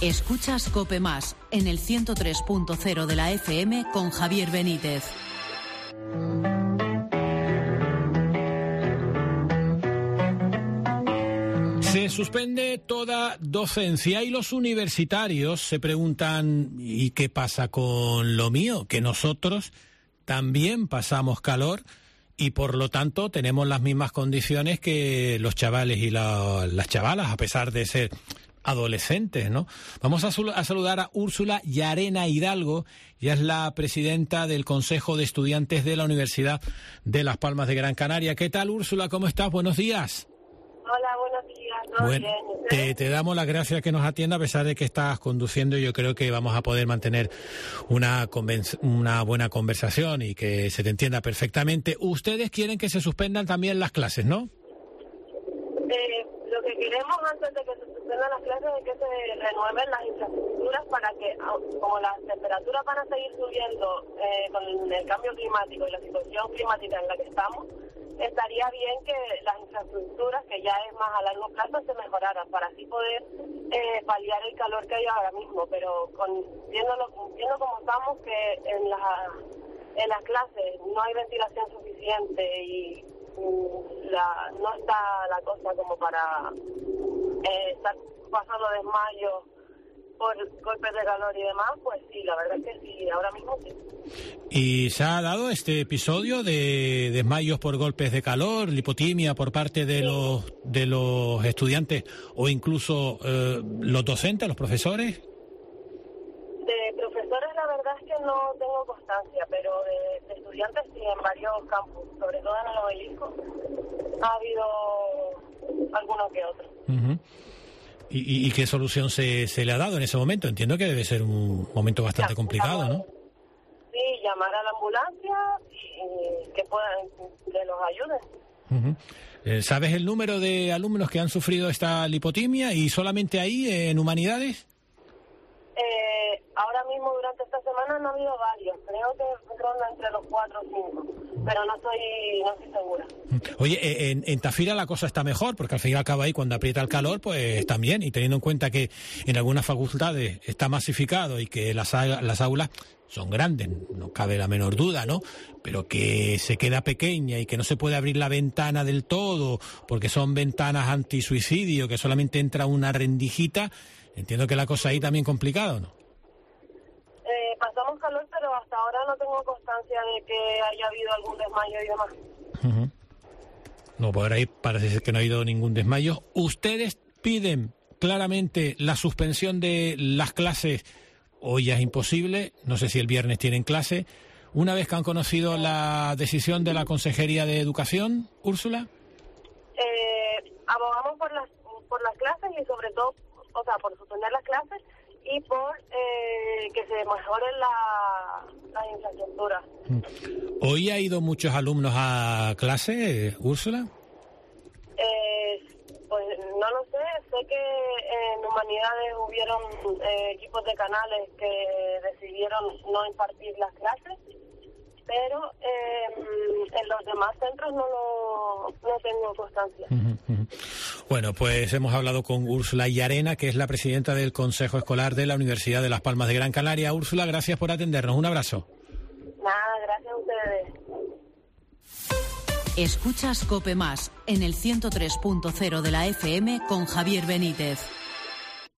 Escuchas COPE Más en el 103.0 de la FM con Javier Benítez. Se suspende toda docencia y los universitarios se preguntan ¿y qué pasa con lo mío? Que nosotros también pasamos calor y por lo tanto tenemos las mismas condiciones que los chavales y las chavalas, a pesar de ser adolescentes, ¿no? Vamos a saludar a Úrsula Llarena Hidalgo, ella es la presidenta del Consejo de Estudiantes de la Universidad de Las Palmas de Gran Canaria. ¿Qué tal, Úrsula? ¿Cómo estás? Buenos días. Hola, buenos días. ¿Todo bueno, bien? te damos las gracias que nos atienda a pesar de que estás conduciendo. Yo creo que vamos a poder mantener una buena conversación y que se te entienda perfectamente. Ustedes quieren que se suspendan también las clases, ¿no? Lo que queremos antes de que se suspendan las clases es que se renueven las infraestructuras para que, como las temperaturas van a seguir subiendo con el cambio climático y la situación climática en la que estamos, estaría bien que las infraestructuras, que ya es más a largo plazo, se mejoraran para así poder paliar el calor que hay ahora mismo. Pero viendo como estamos, que en las clases no hay ventilación suficiente y no está la cosa como para estar pasando desmayos por golpes de calor y demás, pues sí, la verdad es que sí, ahora mismo sí. ¿Y se ha dado este episodio de desmayos por golpes de calor, lipotimia por parte de los estudiantes o incluso los docentes, los profesores? De profesores la verdad es que no tengo constancia, pero de estudiantes sí, en varios campus, sobre todo en el Obelisco, ha habido alguno que otro. Uh-huh. ¿Y qué solución se le ha dado en ese momento? Entiendo que debe ser un momento bastante complicado, ¿no? Sí, llamar a la ambulancia y que los ayuden. Uh-huh. ¿Sabes el número de alumnos que han sufrido esta lipotimia y solamente ahí en Humanidades? Ahora mismo durante esta semana no ha habido varios, creo que ronda entre los 4 o 5, pero no estoy segura. Oye, en Tafira la cosa está mejor, porque al fin y al cabo ahí cuando aprieta el calor, pues también, y teniendo en cuenta que en algunas facultades está masificado y que las aulas son grandes, no cabe la menor duda, ¿no? Pero que se queda pequeña y que no se puede abrir la ventana del todo, porque son ventanas antisuicidio, que solamente entra una rendijita, entiendo que la cosa ahí también complicada, ¿no? Pasamos calor, pero hasta ahora no tengo constancia de que haya habido algún desmayo y demás. Uh-huh. No, por ahí parece ser que no ha habido ningún desmayo. ¿Ustedes piden claramente la suspensión de las clases? Hoy ya es imposible, no sé si el viernes tienen clase. Una vez que han conocido la decisión de la Consejería de Educación, Úrsula. Abogamos por las clases y sobre todo, por suspender las clases y por que se mejoren las infraestructuras. ¿Hoy ha ido muchos alumnos a clase, Úrsula? Pues no lo sé que en Humanidades hubieron equipos de canales que decidieron no impartir las clases, pero en los demás centros no tengo constancia. Bueno, pues hemos hablado con Úrsula Llarena, que es la presidenta del Consejo Escolar de la Universidad de Las Palmas de Gran Canaria. Úrsula, gracias por atendernos. Un abrazo. Nada, gracias a ustedes. Escuchas COPE Más en el 103.0 de la FM con Javier Benítez.